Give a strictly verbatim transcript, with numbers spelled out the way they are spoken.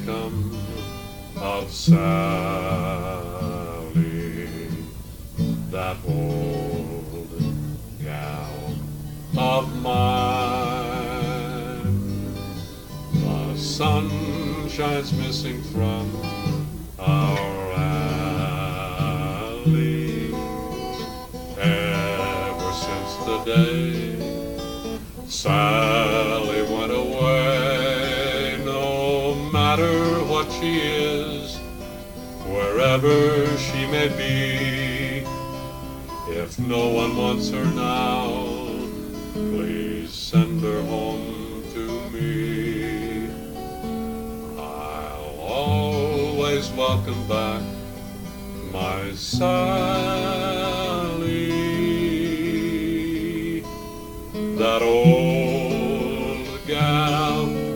welcome of Sally, that old gal of mine. The sun shines missing from our alley ever since the day Sally went away. No matter what she is, wherever she may be, if no one wants her now, please send her home to me. I'll always welcome back my Sally, that old gal